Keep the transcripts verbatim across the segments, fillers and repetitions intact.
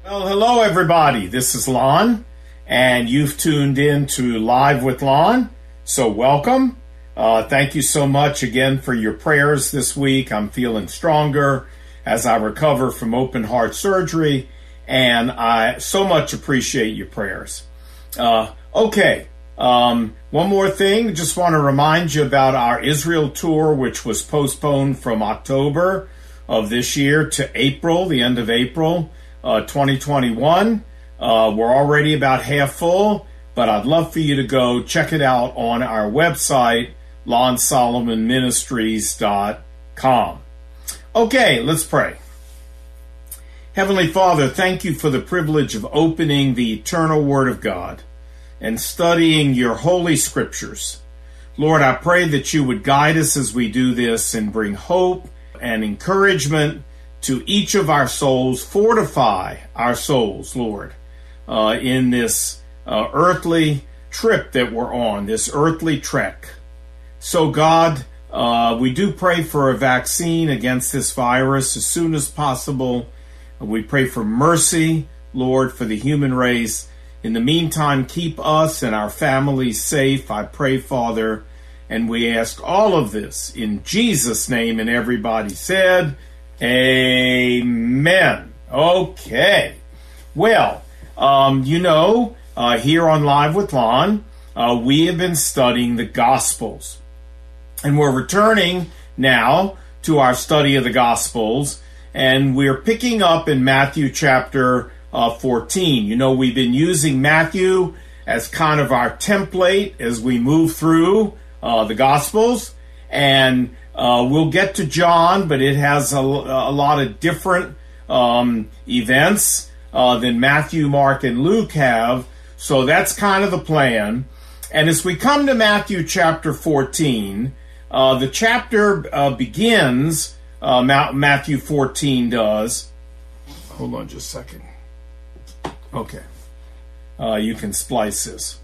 Well, hello everybody. This is Lon, and you've tuned in to Live with Lon. So welcome. Uh, thank you so much again for your prayers this week. I'm feeling stronger as I recover from open heart surgery, and I so much appreciate your prayers. Uh, okay, um, one more thing. Just want to remind you about our Israel tour, which was postponed from October of this year to April, the end of April. Uh, twenty twenty-one. Uh, we're already about half full, but I'd love for you to go check it out on our website, lon solomon ministries dot com. Okay, let's pray. Heavenly Father, thank you for the privilege of opening the eternal Word of God and studying your holy scriptures. Lord, I pray that you would guide us as we do this and bring hope and encouragement to each of our souls, fortify our souls, Lord, uh, in this uh, earthly trip that we're on, this earthly trek. So, God, uh, we do pray for a vaccine against this virus as soon as possible. We pray for mercy, Lord, for the human race. In the meantime, keep us and our families safe, I pray, Father, and we ask all of this in Jesus' name, and everybody said, amen. Okay. Well, um, you know, uh, here on Live with Lon, uh, we have been studying the Gospels. And we're returning now to our study of the Gospels, and we're picking up in Matthew chapter uh, fourteen. You know, we've been using Matthew as kind of our template as we move through uh, the Gospels, and Uh, we'll get to John, but it has a, a lot of different um, events uh, than Matthew, Mark, and Luke have. So that's kind of the plan. And as we come to Matthew chapter fourteen, uh, the chapter uh, begins, uh, Matthew fourteen does. Hold on just a second. Okay. Uh, you can splice this.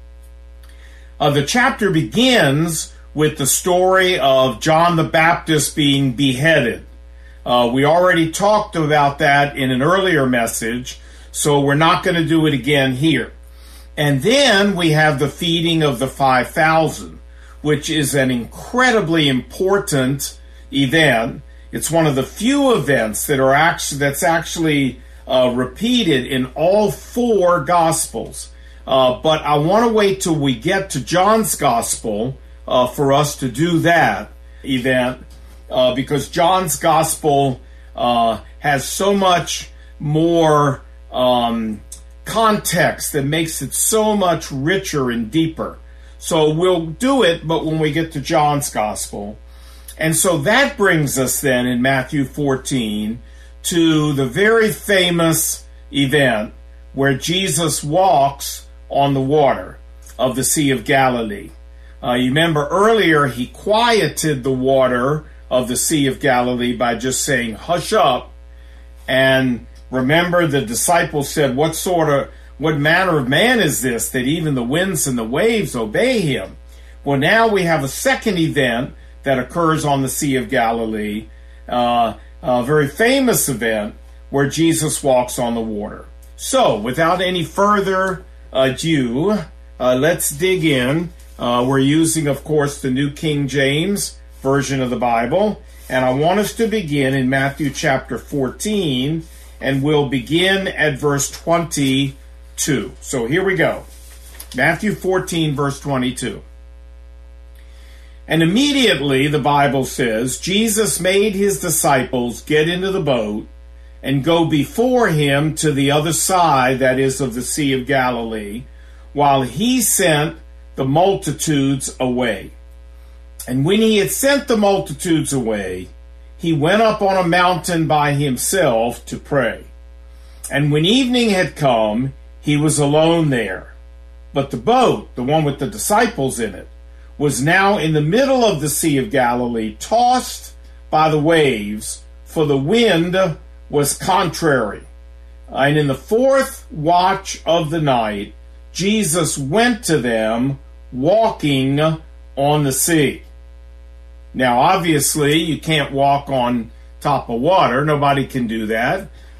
Uh, the chapter begins with the story of John the Baptist being beheaded. Uh, we already talked about that in an earlier message, so we're not going to do it again here. And then we have the feeding of the five thousand, which is an incredibly important event. It's one of the few events that are actually that's actually uh, repeated in all four Gospels. Uh, but I want to wait till we get to John's Gospel Uh, for us to do that event, uh, because John's Gospel uh, has so much more um, context that makes it so much richer and deeper. So we'll do it, but when we get to John's Gospel. And so that brings us then in Matthew fourteen to the very famous event where Jesus walks on the water of the Sea of Galilee. Uh, you remember earlier he quieted the water of the Sea of Galilee by just saying, hush up. And remember the disciples said, what sort of, what manner of man is this that even the winds and the waves obey him? Well, now we have a second event that occurs on the Sea of Galilee, uh, a very famous event where Jesus walks on the water. So without any further ado, uh, let's dig in. Uh, we're using, of course, the New King James Version of the Bible. And I want us to begin in Matthew chapter fourteen, and we'll begin at verse twenty-two. So here we go. Matthew fourteen, verse twenty-two. And immediately, the Bible says, Jesus made his disciples get into the boat and go before him to the other side, that is, of the Sea of Galilee, while he sent the multitudes away. And when he had sent the multitudes away, he went up on a mountain by himself to pray. And when evening had come, he was alone there. But the boat, the one with the disciples in it, was now in the middle of the Sea of Galilee, tossed by the waves, for the wind was contrary. And in the fourth watch of the night, Jesus went to them walking on the sea. Now, obviously, you can't walk on top of water. Nobody can do that.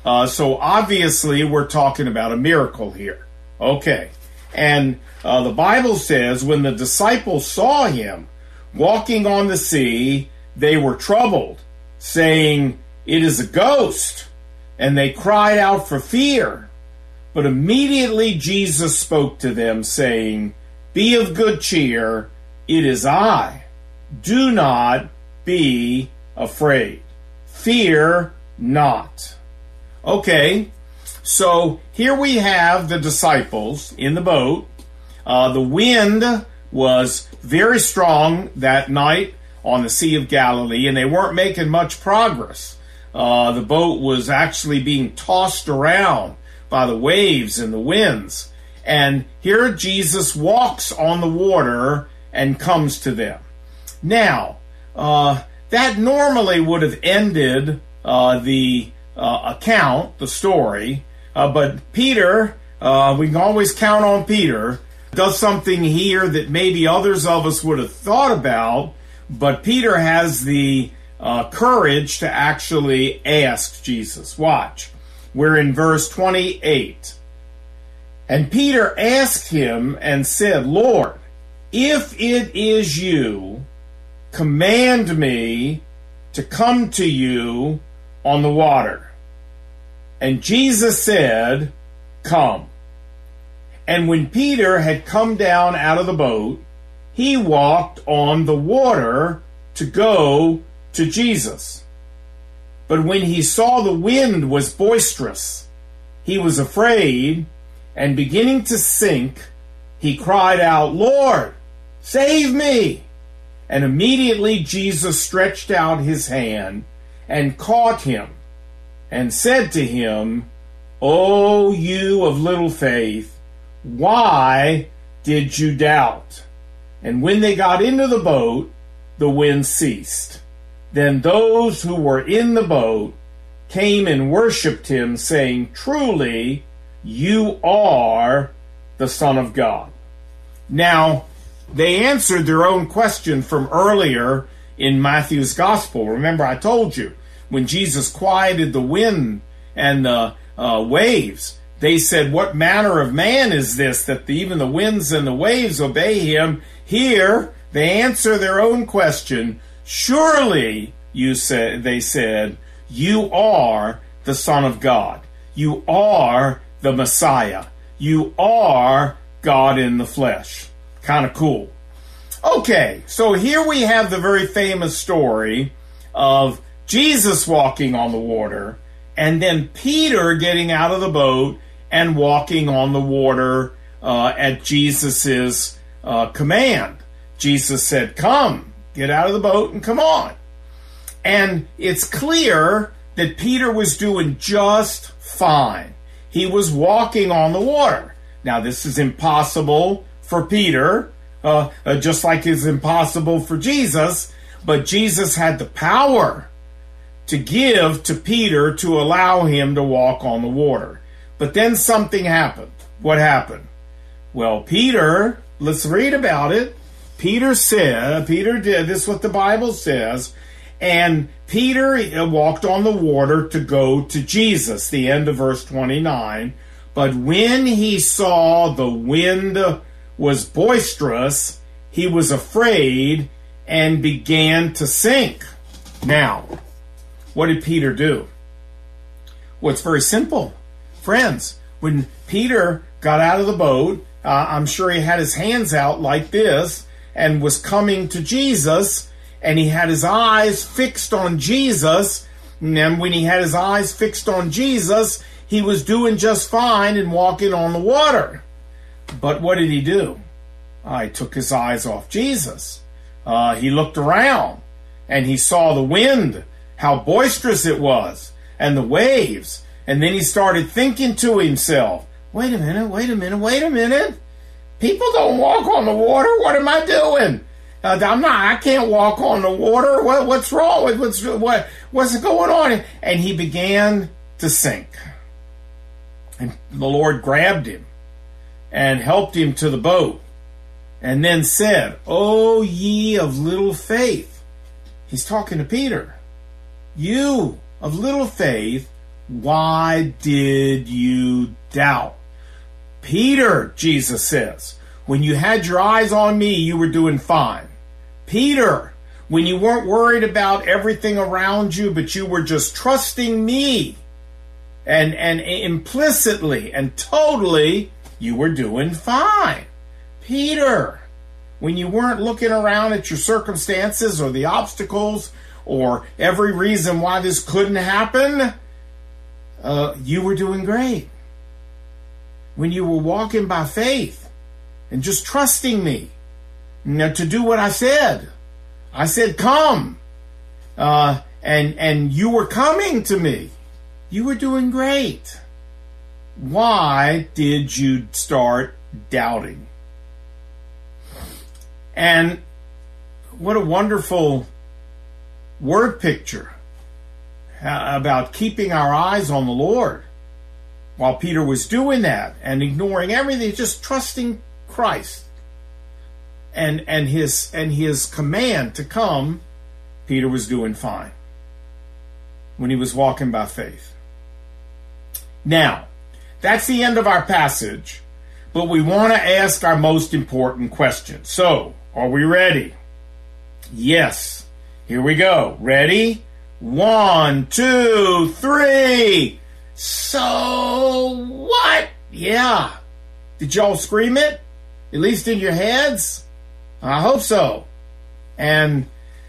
Uh, so obviously we're talking about a miracle here. Okay. And uh, the Bible says when the disciples saw him walking on the sea, they were troubled, saying, "It is a ghost." And they cried out for fear. But immediately Jesus spoke to them, saying, "Be of good cheer, it is I. Do not be afraid. Fear not." Okay, so here we have the disciples in the boat. Uh, the wind was very strong that night on the Sea of Galilee, and they weren't making much progress. Uh, the boat was actually being tossed around by the waves and the winds. And here Jesus walks on the water and comes to them. Now, uh, that normally would have ended uh, the uh, account, the story, uh, but Peter, uh, we can always count on Peter, does something here that maybe others of us would have thought about, but Peter has the uh, courage to actually ask Jesus. Watch. We're in verse twenty-eight. And Peter asked him and said, "Lord, if it is you, command me to come to you on the water." And Jesus said, "Come." And when Peter had come down out of the boat, he walked on the water to go to Jesus. But when he saw the wind was boisterous, he was afraid, and beginning to sink, he cried out, "Lord, save me!" And immediately Jesus stretched out his hand and caught him and said to him, "O you of little faith, why did you doubt?" And when they got into the boat, the wind ceased. Then those who were in the boat came and worshipped him, saying, "Truly, you are the Son of God." Now, they answered their own question from earlier in Matthew's Gospel. Remember, I told you, when Jesus quieted the wind and the uh, waves, they said, "What manner of man is this, that even the winds and the waves obey him?" Here, they answer their own question. "Surely," you said, they said, "you are the Son of God. You are the Messiah. You are God in the flesh." Kind of cool. Okay, so here we have the very famous story of Jesus walking on the water, and then Peter getting out of the boat and walking on the water uh, at Jesus's uh, command. Jesus said, "Come, get out of the boat and come on." And it's clear that Peter was doing just fine. He was walking on the water. Now, this is impossible for Peter, uh, uh, just like it's impossible for Jesus, but Jesus had the power to give to Peter to allow him to walk on the water. But then something happened. What happened? Well, Peter, let's read about it. Peter said, Peter did, this is what the Bible says, and Peter walked on the water to go to Jesus, the end of verse twenty-nine. But when he saw the wind was boisterous, he was afraid and began to sink. Now, what did Peter do? Well, it's very simple. Friends, when Peter got out of the boat, uh, I'm sure he had his hands out like this and was coming to Jesus, and he had his eyes fixed on Jesus. And then when he had his eyes fixed on Jesus, he was doing just fine and walking on the water. But what did he do? Uh, he took his eyes off Jesus. Uh, he looked around, and he saw the wind, how boisterous it was, and the waves. And then he started thinking to himself, wait a minute, wait a minute, wait a minute. People don't walk on the water. What am I doing? Uh, I'm not, I can't walk on the water. What, what's wrong? What's, what, what's going on? And he began to sink. And the Lord grabbed him and helped him to the boat, and then said, "O ye of little faith." He's talking to Peter. "You of little faith, Why did you doubt? Peter, Jesus says, when you had your eyes on me, you were doing fine. Peter, when you weren't worried about everything around you, but you were just trusting me, and, and implicitly and totally, you were doing fine. Peter, when you weren't looking around at your circumstances or the obstacles or every reason why this couldn't happen, uh, you were doing great. When you were walking by faith and just trusting me, you know, to do what I said. I said, come. Uh, and, and you were coming to me. You were doing great. Why did you start doubting? And what a wonderful word picture about keeping our eyes on the Lord. While Peter was doing that and ignoring everything, just trusting Christ and and his and his command to come, Peter was doing fine when he was walking by faith. Now, that's the end of our passage, but we want to ask our most important question. So, are we ready? Yes. Here we go. Ready? One, two, three. So what? Yeah. Did y'all scream it? At least in your heads? I hope so. And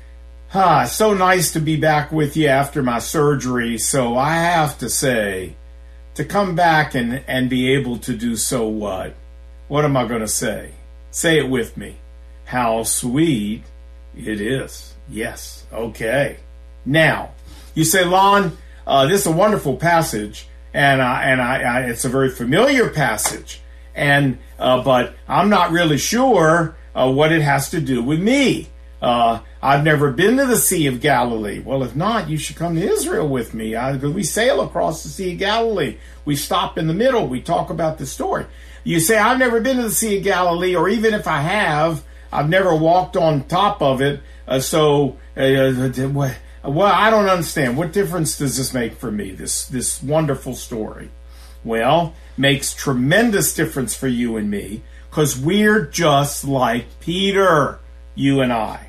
ah, so nice to be back with you after my surgery. So I have to say, to come back and, and be able to do so what? What am I going to say? Say it with me. How sweet it is. Yes. Okay. Now, you say, Lon, Uh, this is a wonderful passage, and I, and I, I, it's a very familiar passage, and uh, but I'm not really sure uh, what it has to do with me. Uh, I've never been to the Sea of Galilee. Well, if not, you should come to Israel with me. I, we sail across the Sea of Galilee. We stop in the middle. We talk about the story. You say, I've never been to the Sea of Galilee, or even if I have, I've never walked on top of it. Uh, so, uh, well, I don't understand. What difference does this make for me, this this wonderful story? Well, makes tremendous difference for you and me, because we're just like Peter, you and I.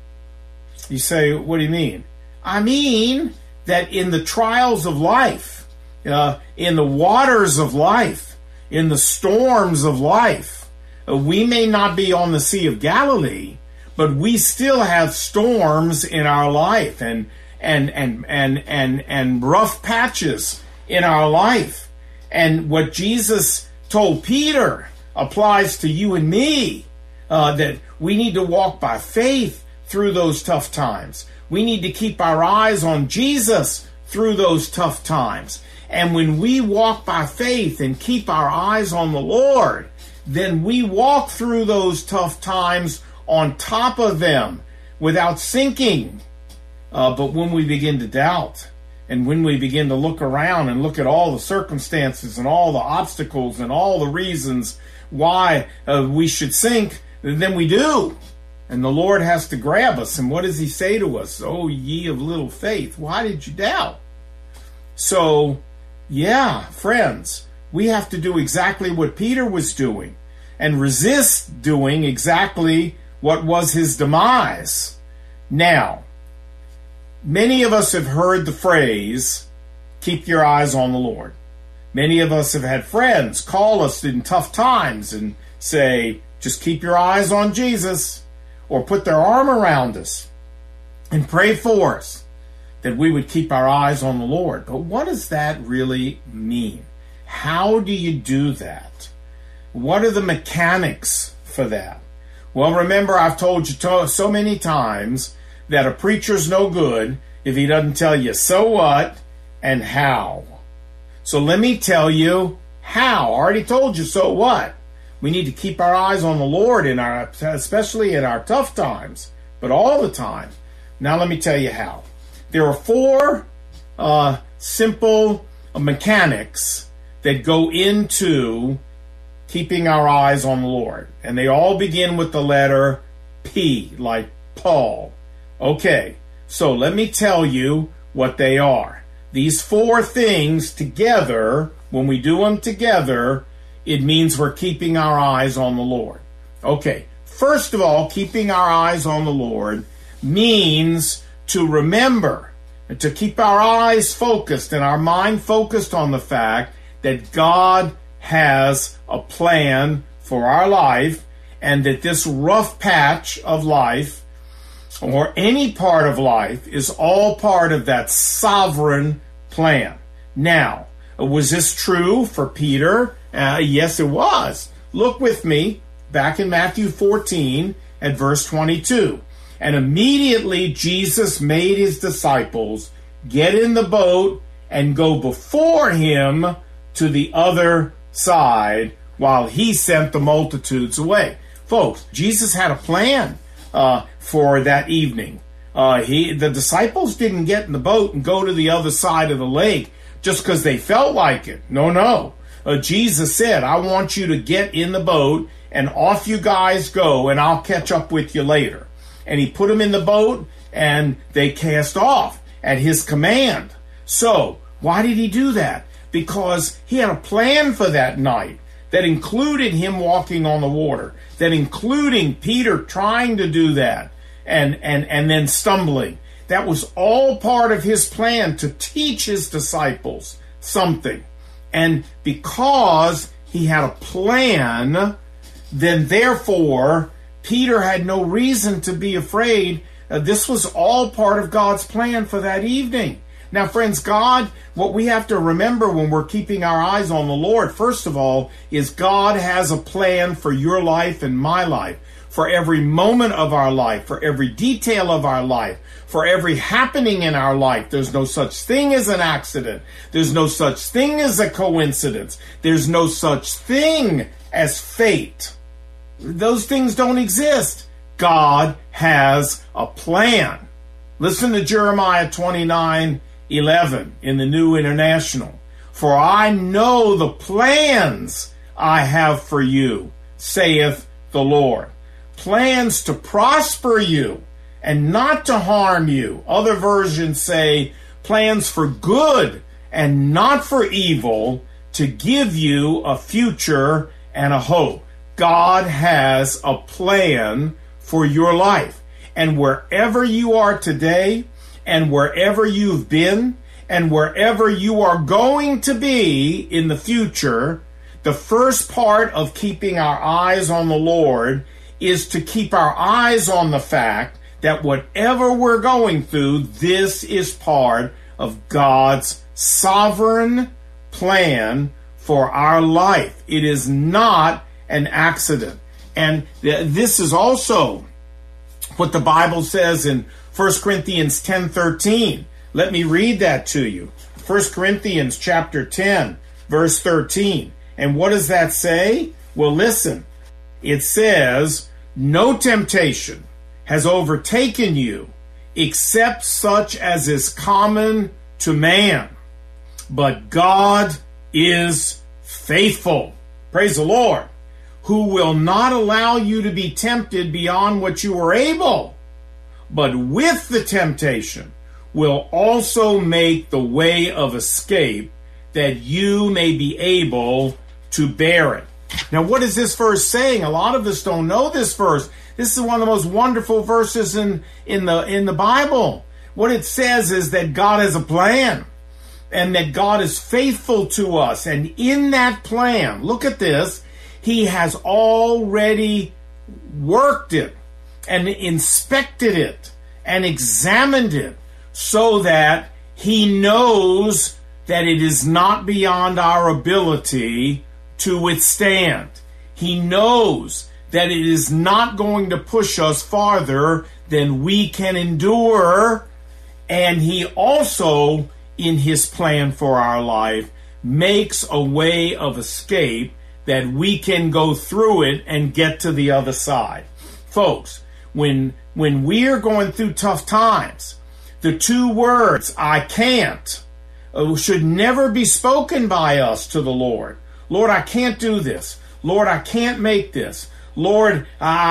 You say, what do you mean? I mean that in the trials of life, uh, in the waters of life, in the storms of life, uh, we may not be on the Sea of Galilee, but we still have storms in our life and and and and and and rough patches in our life. And what Jesus told Peter applies to you and me, uh, that we need to walk by faith through those tough times. We need to keep our eyes on Jesus through those tough times. And when we walk by faith and keep our eyes on the Lord, then we walk through those tough times on top of them without sinking. Uh, but when we begin to doubt, and when we begin to look around and look at all the circumstances and all the obstacles and all the reasons why uh, we should sink, then we do. And the Lord has to grab us. And what does he say to us? Oh, ye of little faith, why did you doubt? So, yeah, friends, we have to do exactly what Peter was doing and resist doing exactly what was his demise. Now, many of us have heard the phrase, keep your eyes on the Lord. Many of us have had friends call us in tough times and say, just keep your eyes on Jesus, or put their arm around us and pray for us that we would keep our eyes on the Lord. But what does that really mean? How do you do that? What are the mechanics for that? Well, remember, I've told you to- so many times that a preacher's no good if he doesn't tell you so what and how. So let me tell you how. I already told you so what. We need to keep our eyes on the Lord, in our, especially in our tough times, but all the time. Now let me tell you how. There are four uh, simple mechanics that go into keeping our eyes on the Lord. And they all begin with the letter P, like Paul. Okay, so let me tell you what they are. these four things together, when we do them together, it means we're keeping our eyes on the Lord. Okay, first of all, keeping our eyes on the Lord means to remember, to keep our eyes focused and our mind focused on the fact that God has a plan for our life, and that this rough patch of life, or any part of life, is all part of that sovereign plan. Now, was this true for Peter? Uh, yes, it was. Look with me back in Matthew fourteen at verse twenty-two. And immediately Jesus made his disciples get in the boat and go before him to the other side while he sent the multitudes away. Folks, Jesus had a plan uh, for that evening. Uh, he, the disciples didn't get in the boat and go to the other side of the lake just because they felt like it. No, no. Uh, Jesus said, I want you to get in the boat and off you guys go, and I'll catch up with you later. And he put them in the boat, and they cast off at his command. So, why did he do that? Because he had a plan for that night that included him walking on the water, that including Peter trying to do that and, and, and then stumbling. That was all part of his plan to teach his disciples something. And because he had a plan, then therefore Peter had no reason to be afraid. Uh, this was all part of God's plan for that evening. Now, friends, God, what we have to remember when we're keeping our eyes on the Lord, first of all, is God has a plan for your life and my life, for every moment of our life, for every detail of our life, for every happening in our life. There's no such thing as an accident. There's no such thing as a coincidence. There's no such thing as fate. Those things don't exist. God has a plan. Listen to Jeremiah twenty-nine eleven in the New International. For I know the plans I have for you, saith the Lord. Plans to prosper you and not to harm you. Other versions say plans for good and not for evil, to give you a future and a hope. God has a plan for your life. And wherever you are today, and wherever you've been, and wherever you are going to be in the future, the first part of keeping our eyes on the Lord is to keep our eyes on the fact that whatever we're going through, this is part of God's sovereign plan for our life. It is not an accident. And th- this is also what the Bible says in First Corinthians ten thirteen. Let me read that to you. First Corinthians chapter ten, verse thirteen. And what does that say? Well, listen. It says, no temptation has overtaken you except such as is common to man. But God is faithful. Praise the Lord. Who will not allow you to be tempted beyond what you are able, but with the temptation will also make the way of escape, that you may be able to bear it. Now, what is this verse saying? A lot of us don't know this verse. This is one of the most wonderful verses in, in the in the Bible. What it says is that God has a plan, and that God is faithful to us. And in that plan, look at this, He has already worked it and inspected it and examined it so that He knows that it is not beyond our ability to withstand. He knows that it is not going to push us farther than we can endure. And He also, in His plan for our life, makes a way of escape that we can go through it and get to the other side. Folks, when when we are going through tough times, the two words, I can't, uh, should never be spoken by us to the Lord. Lord, I can't do this. Lord, I can't make this. Lord,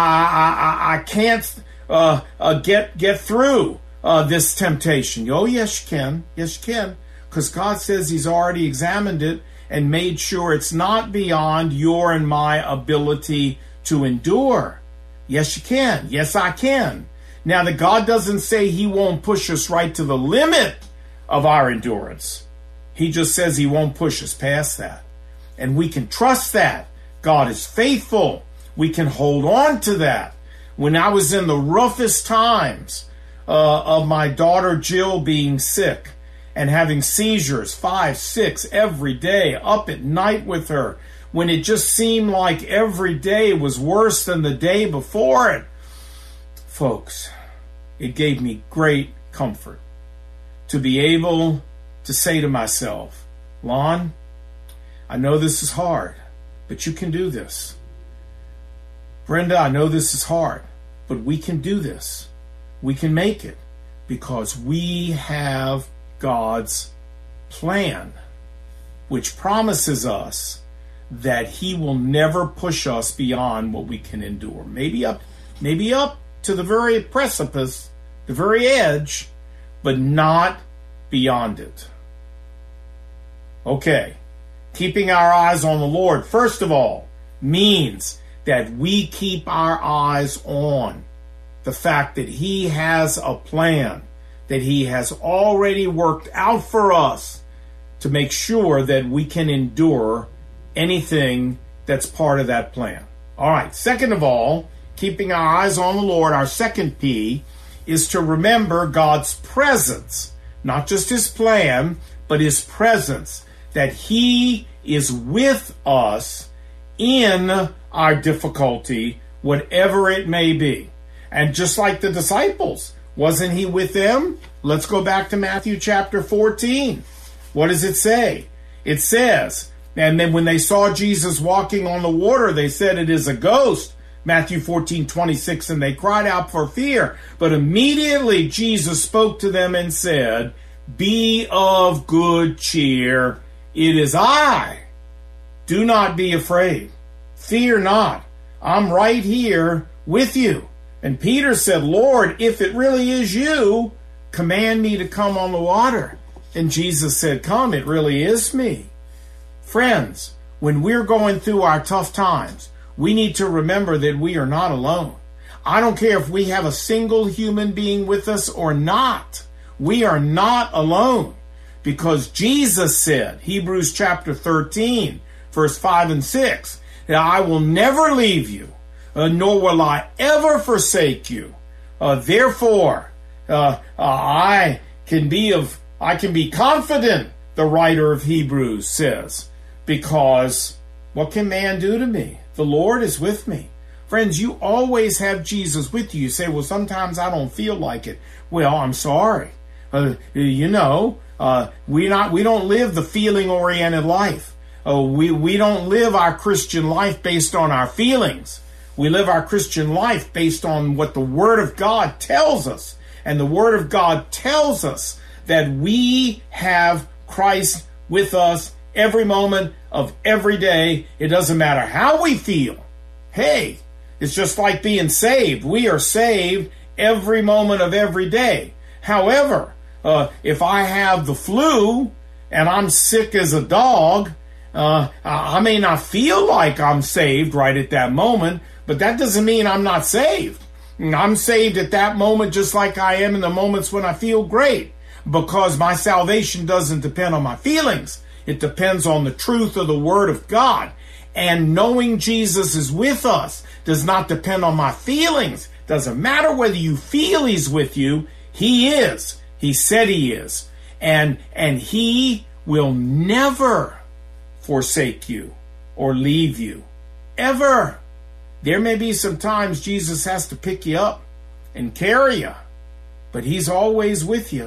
I, I, I can't uh, uh, get, get through uh, this temptation. Oh, yes, you can. Yes, you can. because God says he's already examined it and made sure it's not beyond your and my ability to endure. Yes, you can. Yes, I can. Now, that God doesn't say he won't push us right to the limit of our endurance. He just says he won't push us past that. And we can trust that. God is faithful. We can hold on to that. When I was in the roughest times uh, of my daughter Jill being sick and having seizures, five, six every day, up at night with her, when it just seemed like every day was worse than the day before it, folks, it gave me great comfort to be able to say to myself, Lon, I know this is hard, but you can do this. Brenda, I know this is hard, but we can do this. We can make it because we have God's plan, which promises us that he will never push us beyond what we can endure. Maybe up, maybe up to the very precipice, the very edge, but not beyond it. Okay, keeping our eyes on the Lord, first of all, means that we keep our eyes on the fact that he has a plan, that he has already worked out for us to make sure that we can endure anything that's part of that plan. All right, second of all, keeping our eyes on the Lord, our second P, is to remember God's presence, not just his plan, but his presence, that he is with us in our difficulty, whatever it may be. And just like the disciples, wasn't he with them? Let's go back to Matthew chapter fourteen. What does it say? It says, and then when they saw Jesus walking on the water, they said it is a ghost. Matthew fourteen twenty-six, and they cried out for fear. But immediately Jesus spoke to them and said, be of good cheer. It is I. Do not be afraid. Fear not. I'm right here with you. And Peter said, Lord, if it really is you, command me to come on the water. And Jesus said, come, it really is me. Friends, when we're going through our tough times, we need to remember that we are not alone. I don't care if we have a single human being with us or not. We are not alone. Because Jesus said, Hebrews chapter thirteen, verse five and six, that I will never leave you, uh, nor will I ever forsake you. Uh, therefore, uh, uh, I can be of, I can be confident, the writer of Hebrews says, because what can man do to me? The Lord is with me. Friends, you always have Jesus with you. You say, well, sometimes I don't feel like it. Well, I'm sorry. Uh, you know, uh, we not we don't live the feeling-oriented life. Uh, we, we don't live our Christian life based on our feelings. We live our Christian life based on what the Word of God tells us. And the Word of God tells us that we have Christ with us every moment of every day. It doesn't matter how we feel. Hey, it's just like being saved. We are saved every moment of every day. However, uh, if I have the flu and I'm sick as a dog, uh, I may not feel like I'm saved right at that moment, but that doesn't mean I'm not saved. I'm saved at that moment just like I am in the moments when I feel great, because my salvation doesn't depend on my feelings. It depends on the truth of the Word of God. And knowing Jesus is with us does not depend on my feelings. Doesn't matter whether you feel he's with you. He is. He said he is. And, and he will never forsake you or leave you. Ever. There may be some times Jesus has to pick you up and carry you, but he's always with you.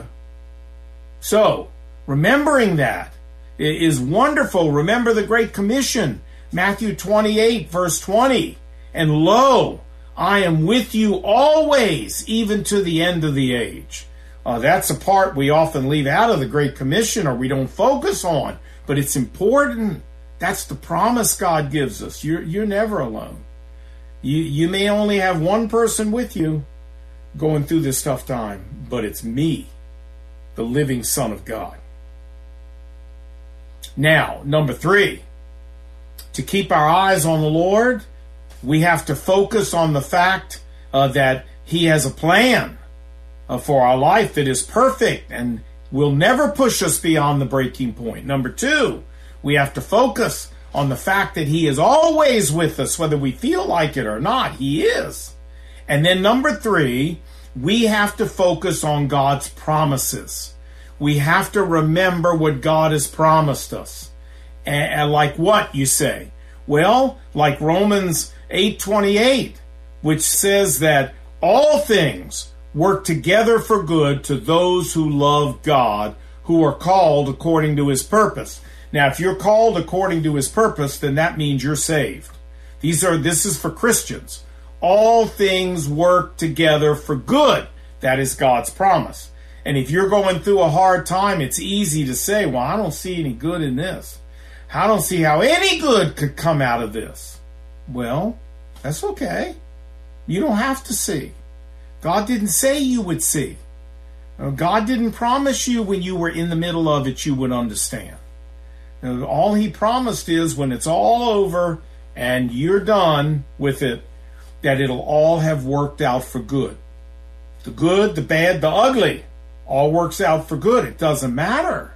So, remembering that is wonderful. Remember the Great Commission, Matthew twenty-eight, verse twenty. And lo, I am with you always, even to the end of the age. Uh, that's a part we often leave out of the Great Commission, or we don't focus on, but it's important. That's the promise God gives us. You're, you're never alone. You, you may only have one person with you going through this tough time, but it's me, the living Son of God. Now, number three, to keep our eyes on the Lord, we have to focus on the fact uh, that He has a plan uh, for our life that is perfect and will never push us beyond the breaking point. Number two, we have to focus on the fact that He is always with us, whether we feel like it or not. He is. And then number three, we have to focus on God's promises. We have to remember what God has promised us. And, and like what, you say? Well, like Romans eight twenty-eight, which says that all things work together for good to those who love God, who are called according to His purpose. Now, if you're called according to His purpose, then that means you're saved. These are, this is for Christians. All things work together for good. That is God's promise. And if you're going through a hard time, it's easy to say, well, I don't see any good in this. I don't see how any good could come out of this. Well, that's okay. You don't have to see. God didn't say you would see. God didn't promise you when you were in the middle of it you would understand. All He promised is when it's all over and you're done with it, that it'll all have worked out for good. The good, the bad, the ugly, all works out for good. It doesn't matter.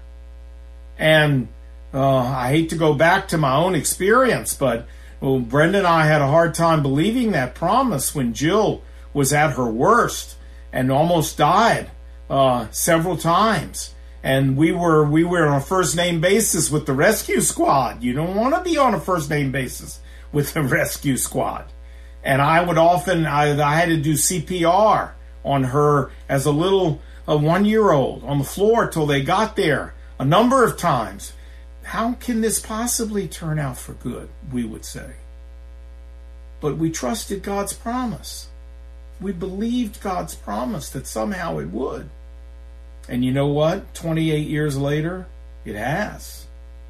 And uh, I hate to go back to my own experience, but well, Brenda and I had a hard time believing that promise when Jill was at her worst and almost died uh, several times. And we were we were on a first name basis with the rescue squad. You don't want to be on a first name basis with the rescue squad. And I would often I, I had to do C P R on her as a little a one-year-old on the floor till they got there a number of times. How can this possibly turn out for good, we would say. But we trusted God's promise. We believed God's promise that somehow it would. And you know what? twenty-eight years later, it has.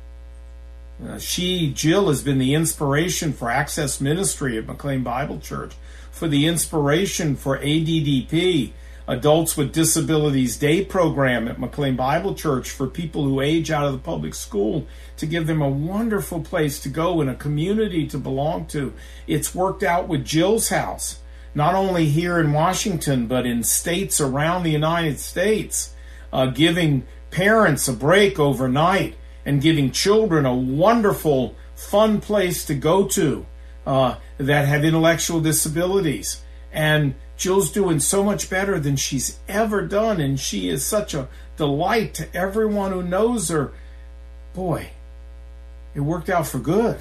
Uh, she, Jill, has been the inspiration for Access Ministry at McLean Bible Church, for the inspiration for A D D P, Adults with Disabilities Day program at McLean Bible Church, for people who age out of the public school, to give them a wonderful place to go and a community to belong to. It's worked out with Jill's house, not only here in Washington, but in states around the United States, uh, giving parents a break overnight and giving children a wonderful, fun place to go to uh, that have intellectual disabilities. And Jill's doing so much better than she's ever done, and she is such a delight to everyone who knows her. Boy, it worked out for good.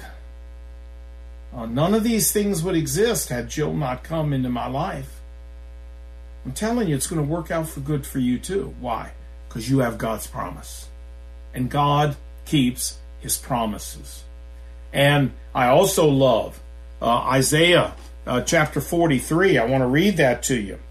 Uh, none of these things would exist had Jill not come into my life. I'm telling you, it's going to work out for good for you too. Why? Because you have God's promise. And God keeps His promises. And I also love uh, Isaiah uh, chapter forty-three. I want to read that to you.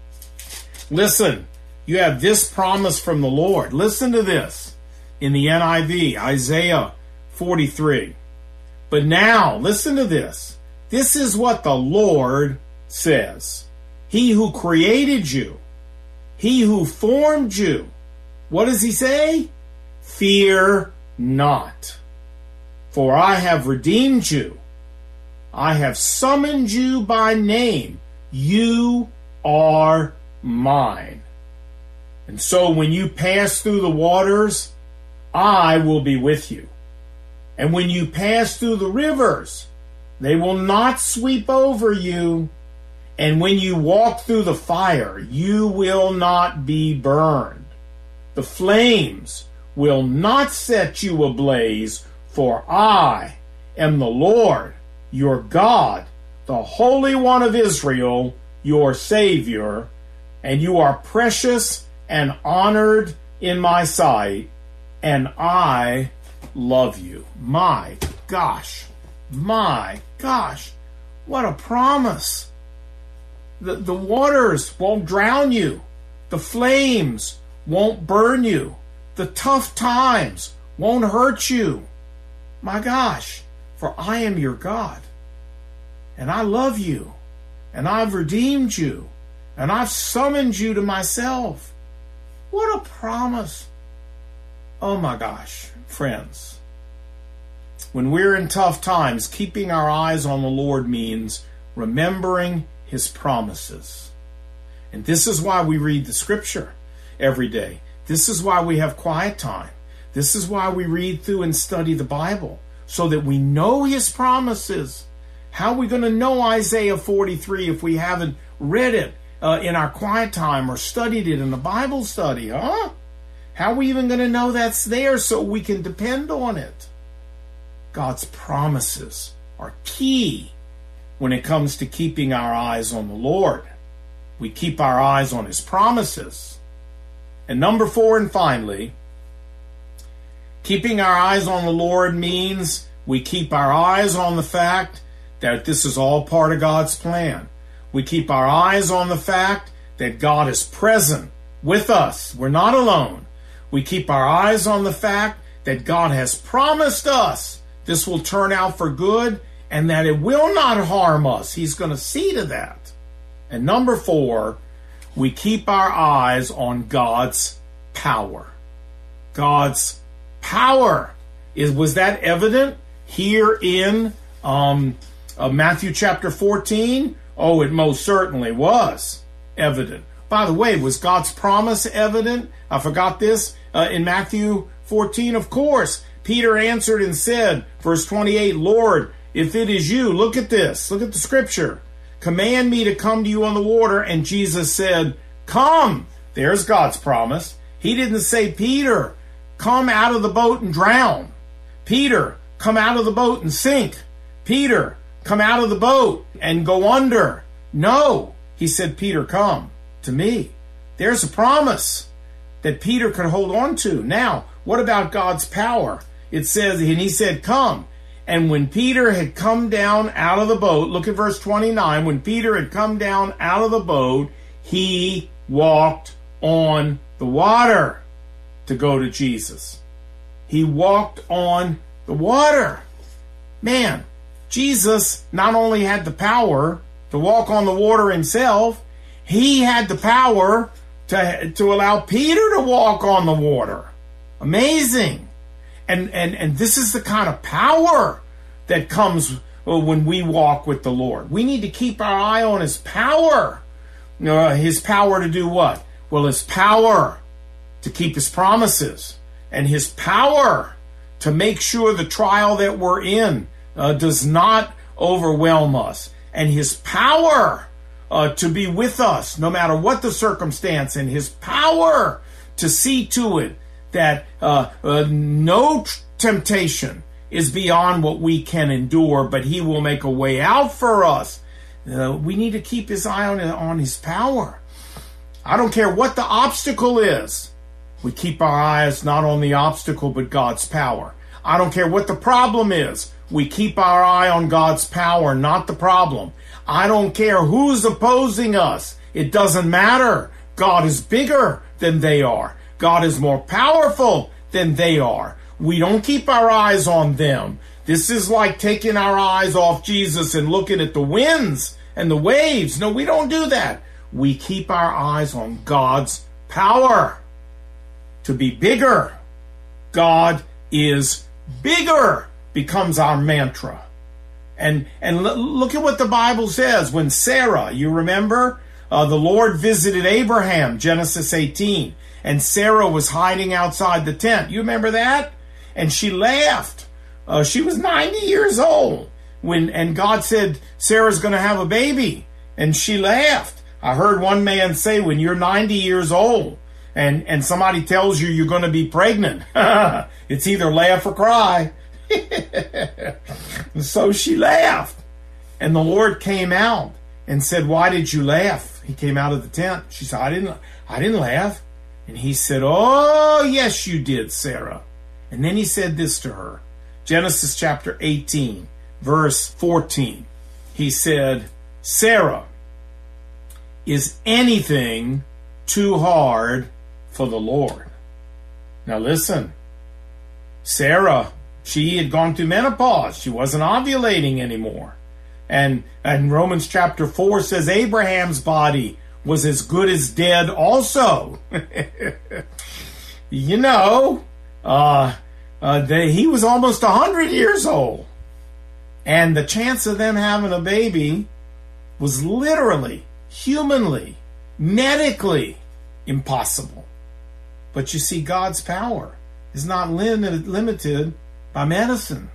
Listen, you have this promise from the Lord. Listen to this in the N I V, Isaiah forty-three. But now, listen to this. This is what the Lord says. He who created you, He who formed you. What does He say? Fear not, for I have redeemed you. I have summoned you by name. You are mine. And so when you pass through the waters, I will be with you. And when you pass through the rivers, they will not sweep over you. And when you walk through the fire, you will not be burned. The flames will not set you ablaze, for I am the Lord, your God, the Holy One of Israel, your Savior, and you are precious and honored in my sight, and I love you. My gosh, my gosh, what a promise. The, the waters won't drown you. The flames won't burn you. The tough times won't hurt you. My gosh, for I am your God, and I love you, and I've redeemed you, and I've summoned you to myself. What a promise. Oh my gosh, friends, when we're in tough times, keeping our eyes on the Lord means remembering his promises. And this is why we read the scripture every day. This is why we have quiet time. This is why we read through and study the Bible, so that we know his promises. How are we going to know Isaiah forty-three if we haven't read it uh, in our quiet time or studied it in a Bible study, huh? How are we even going to know that's there so we can depend on it? God's promises are key when it comes to keeping our eyes on the Lord. We keep our eyes on his promises. And number four, and finally, keeping our eyes on the Lord means we keep our eyes on the fact that this is all part of God's plan. We keep our eyes on the fact that God is present with us. We're not alone. We keep our eyes on the fact that God has promised us this will turn out for good and that it will not harm us. He's going to see to that. And number four, we keep our eyes on God's power. God's power. Is, was that evident here in um, uh, Matthew chapter fourteen? Oh, it most certainly was evident. By the way, was God's promise evident? I forgot this. Uh, in Matthew fourteen, of course. Peter answered and said, verse twenty-eight, Lord, if it is you, look at this. Look at the scripture. Command me to come to you on the water. And Jesus said, come. There's God's promise. He didn't say, Peter, come out of the boat and drown. Peter, come out of the boat and sink. Peter, come out of the boat and go under. No. He said, Peter, come to me. There's a promise that Peter could hold on to. Now, what about God's power? It says, and he said, come. And when Peter had come down out of the boat, look at verse twenty-nine. When Peter had come down out of the boat, he walked on the water to go to Jesus. He walked on the water. Man, Jesus not only had the power to walk on the water himself, he had the power to, to allow Peter to walk on the water. Amazing. And, and, and this is the kind of power that comes when we walk with the Lord. We need to keep our eye on his power. Uh, his power to do what? Well, his power to keep his promises, and his power to make sure the trial that we're in uh, does not overwhelm us, and his power uh, to be with us no matter what the circumstance, and his power to see to it that uh, uh, no t- temptation is beyond what we can endure, but he will make a way out for us. Uh, we need to keep his eye on, on his power. I don't care what the obstacle is. We keep our eyes not on the obstacle, but God's power. I don't care what the problem is. We keep our eye on God's power, not the problem. I don't care who's opposing us. It doesn't matter. God is bigger than they are. God is more powerful than they are. We don't keep our eyes on them. This is like taking our eyes off Jesus and looking at the winds and the waves. No, we don't do that. We keep our eyes on God's power to be bigger. God is bigger becomes our mantra. And and look at what the Bible says. When Sarah, you remember, uh, the Lord visited Abraham, Genesis eighteen, and Sarah was hiding outside the tent. You remember that? And she laughed. Uh, she was ninety years old when, and God said, Sarah's going to have a baby. And she laughed. I heard one man say, when you're ninety years old and, and somebody tells you you're going to be pregnant, it's either laugh or cry. So she laughed. And the Lord came out and said, why did you laugh? He came out of the tent. She said, I didn't, I didn't laugh. And he said, oh, yes, you did, Sarah. And then he said this to her. Genesis chapter eighteen, verse fourteen. He said, Sarah, is anything too hard for the Lord? Now listen, Sarah, she had gone through menopause. She wasn't ovulating anymore. And, and Romans chapter four says Abraham's body was as good as dead also. You know, uh, Uh, they, he was almost one hundred years old. And the chance of them having a baby was literally, humanly, medically impossible. But you see, God's power is not limited, limited by medicine.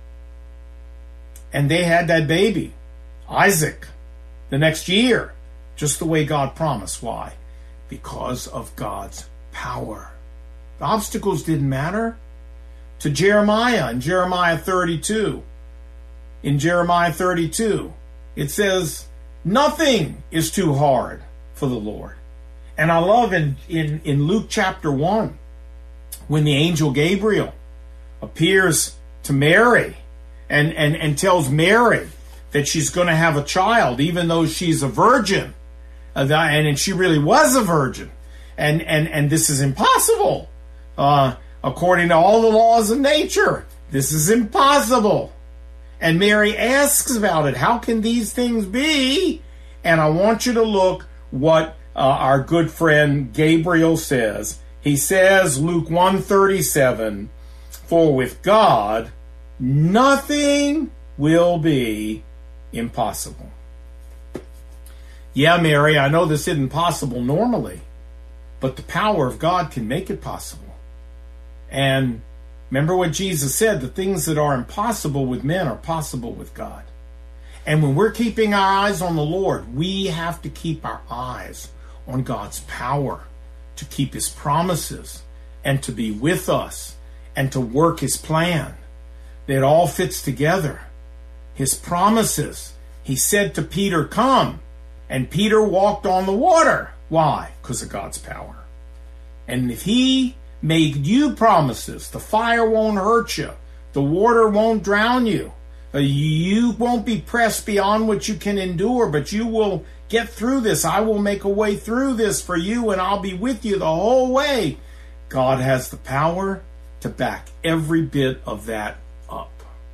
And they had that baby, Isaac, the next year, just the way God promised. Why? Because of God's power. The obstacles didn't matter. To Jeremiah, in Jeremiah thirty-two, in Jeremiah thirty-two, it says, nothing is too hard for the Lord. And I love in, in, in Luke chapter one, when the angel Gabriel appears to Mary and, and, and tells Mary that she's going to have a child, even though she's a virgin. Uh, and, and she really was a virgin. And, and, and this is impossible. Uh, according to all the laws of nature, this is impossible. And Mary asks about it. How can these things be? And I want you to look what uh, our good friend Gabriel says. He says, Luke one thirty-seven, for with God, nothing will be impossible. Yeah, Mary, I know this isn't possible normally, but the power of God can make it possible. And remember what Jesus said, the things that are impossible with men are possible with God. And when we're keeping our eyes on the Lord, we have to keep our eyes on God's power to keep his promises and to be with us and to work his plan. It all fits together. His promises. He said to Peter, come. And Peter walked on the water. Why? Because of God's power. And if he made you promises, the fire won't hurt you, the water won't drown you, you won't be pressed beyond what you can endure, but you will get through this. I will make a way through this for you, and I'll be with you the whole way. God has the power to back every bit of that up.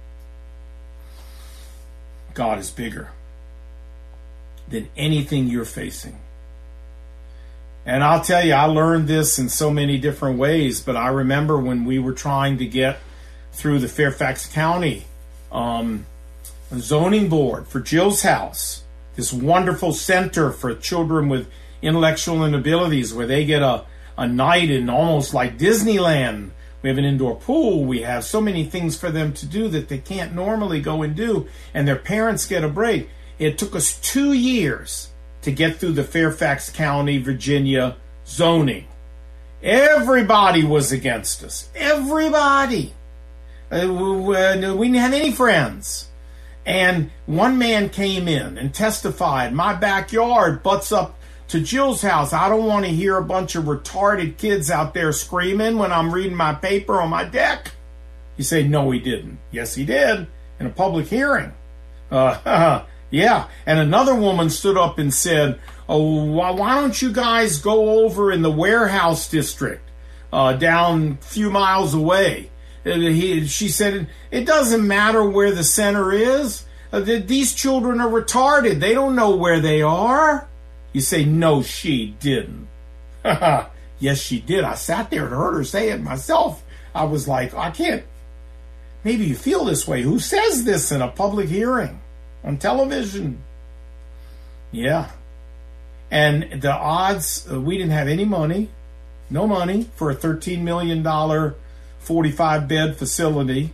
God is bigger than anything you're facing. And I'll tell you, I learned this in so many different ways, but I remember when we were trying to get through the Fairfax County um, zoning board for Jill's house, this wonderful center for children with intellectual inabilities where they get a, a night in almost like Disneyland. We have an indoor pool. We have so many things for them to do that they can't normally go and do, and their parents get a break. It took us two years to get through the Fairfax County, Virginia zoning. Everybody was against us. Everybody. Uh, we didn't have any friends. And one man came in and testified, my backyard butts up to Jill's house. I don't want to hear a bunch of retarded kids out there screaming when I'm reading my paper on my deck. You say, no, he didn't. Yes, he did, in a public hearing. Uh, yeah, and another woman stood up and said, oh, why don't you guys go over in the warehouse district uh, down a few miles away? And he, she said, it doesn't matter where the center is. Uh, these children are retarded. They don't know where they are. You say, no, she didn't. Yes, she did. I sat there and heard her say it myself. I was like, I can't. Maybe you feel this way. Who says this in a public hearing? On television. Yeah. And the odds, uh, we didn't have any money, no money for a thirteen million dollars forty-five bed facility.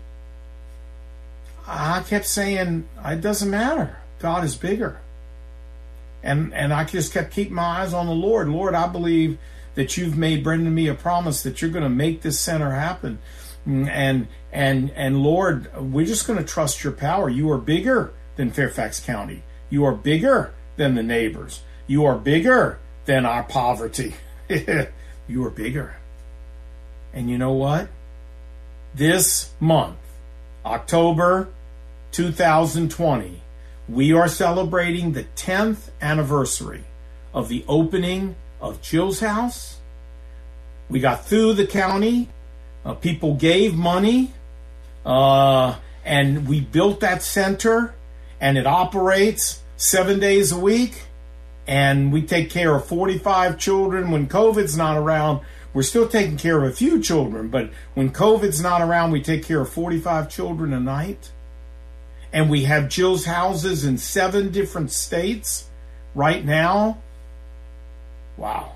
I kept saying, it doesn't matter. God is bigger. And and I just kept keeping my eyes on the Lord. Lord, I believe that you've made Brendan and me a promise that you're going to make this center happen. And, and, and Lord, we're just going to trust your power. You are bigger than Fairfax County. You are bigger than the neighbors. You are bigger than our poverty. You are bigger. And you know what? This month, October two thousand twenty, we are celebrating the tenth anniversary of the opening of Jill's house. We got through the county. Uh, people gave money. Uh, and we built that center. And it operates seven days a week. And we take care of forty-five children when COVID's not around. We're still taking care of a few children, but when COVID's not around, we take care of forty-five children a night. And we have Jill's houses in seven different states right now. Wow.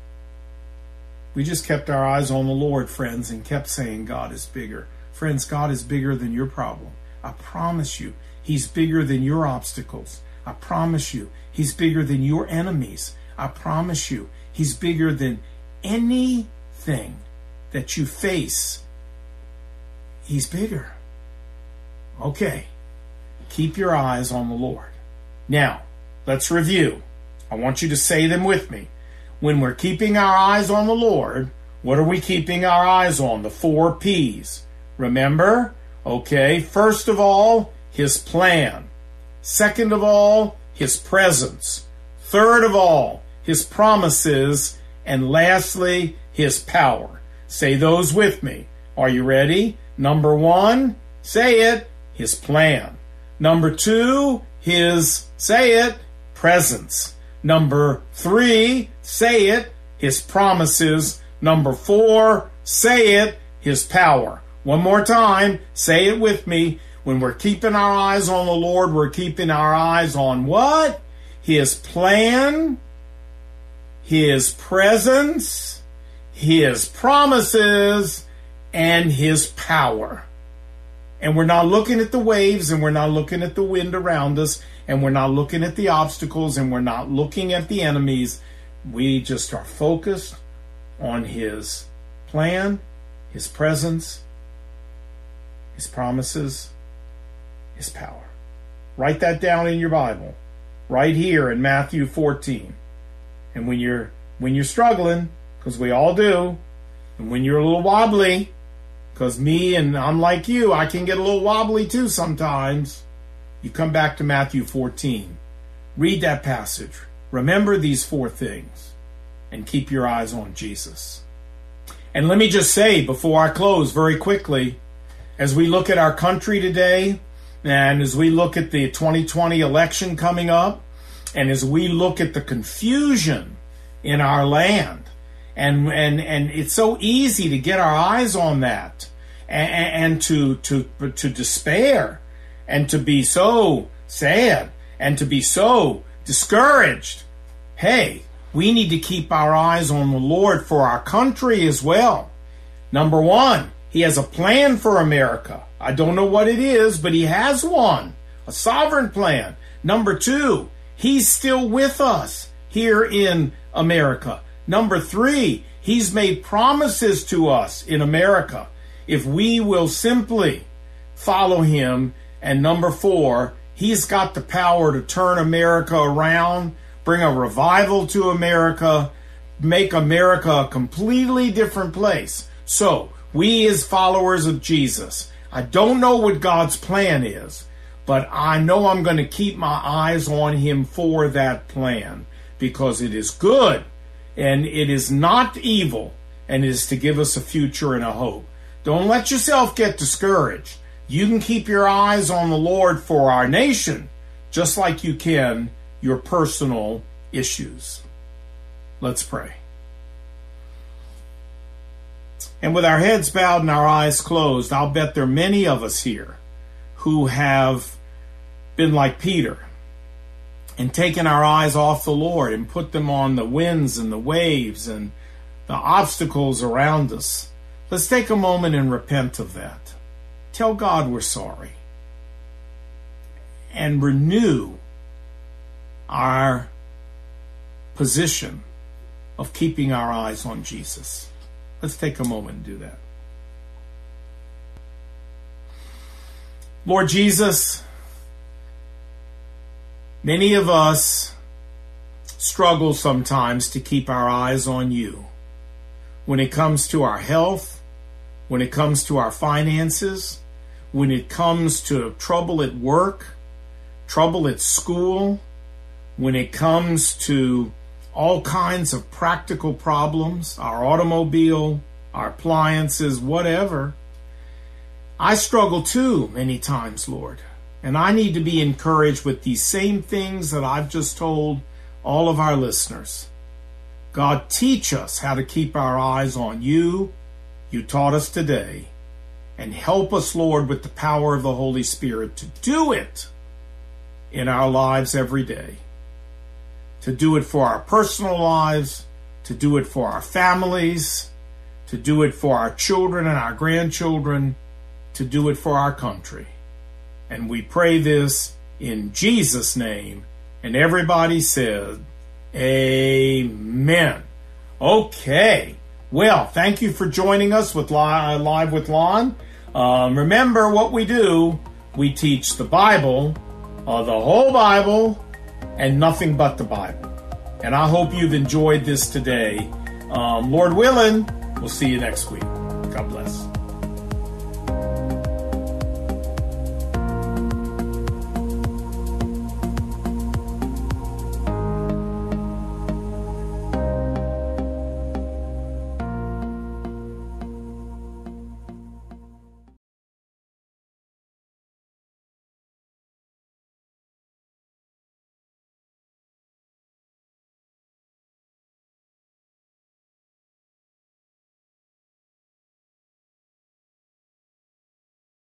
We just kept our eyes on the Lord, friends, and kept saying God is bigger. Friends, God is bigger than your problem. I promise you, He's bigger than your obstacles. I promise you, He's bigger than your enemies. I promise you, He's bigger than anything that you face. He's bigger. Okay. Keep your eyes on the Lord. Now, let's review. I want you to say them with me. When we're keeping our eyes on the Lord, what are we keeping our eyes on? The four P's. Remember? Okay, first of all, His plan. Second of all, His presence. Third of all, His promises. And lastly, His power. Say those with me. Are you ready? Number one, say it, His plan. Number two, His, say it, presence. Number three, say it, His promises. Number four, say it, His power. One more time, say it with me. When we're keeping our eyes on the Lord, we're keeping our eyes on what? His plan, His presence, His promises, and His power. And we're not looking at the waves, and we're not looking at the wind around us, and we're not looking at the obstacles, and we're not looking at the enemies. We just are focused on His plan, His presence, His promises, His power. Write that down in your Bible, right here in Matthew fourteen. And when you're when you're struggling, because we all do, and when you're a little wobbly, because me and I'm like you, I can get a little wobbly too sometimes, you come back to Matthew fourteen. Read that passage. Remember these four things, and keep your eyes on Jesus. And let me just say before I close very quickly, as we look at our country today, and as we look at the twenty twenty election coming up, and as we look at the confusion in our land, and and and it's so easy to get our eyes on that, and, and to to to despair, and to be so sad, and to be so discouraged. Hey, we need to keep our eyes on the Lord for our country as well. Number one, He has a plan for America. I don't know what it is, but He has one, a sovereign plan. Number two, He's still with us here in America. Number three, He's made promises to us in America if we will simply follow Him. And number four, He's got the power to turn America around, bring a revival to America, make America a completely different place. So, we as followers of Jesus, I don't know what God's plan is, but I know I'm going to keep my eyes on Him for that plan, because it is good and it is not evil, and it is to give us a future and a hope. Don't let yourself get discouraged. You can keep your eyes on the Lord for our nation, just like you can your personal issues. Let's pray. And with our heads bowed and our eyes closed, I'll bet there are many of us here who have been like Peter and taken our eyes off the Lord and put them on the winds and the waves and the obstacles around us. Let's take a moment and repent of that. Tell God we're sorry. And renew our position of keeping our eyes on Jesus. Let's take a moment and do that. Lord Jesus, many of us struggle sometimes to keep our eyes on You. When it comes to our health, when it comes to our finances, when it comes to trouble at work, trouble at school, when it comes to all kinds of practical problems, our automobile, our appliances, whatever. I struggle too many times, Lord. And I need to be encouraged with these same things that I've just told all of our listeners. God, teach us how to keep our eyes on you. You taught us today. And help us, Lord, with the power of the Holy Spirit to do it in our lives every day. To do it for our personal lives, to do it for our families, to do it for our children and our grandchildren, to do it for our country. And we pray this in Jesus' name. And everybody said, amen. Okay. Well, thank you for joining us with Live with Lon. Um, remember what we do. We teach the Bible, uh, the whole Bible, and nothing but the Bible. And I hope you've enjoyed this today. Um, Lord willing, we'll see you next week. God bless.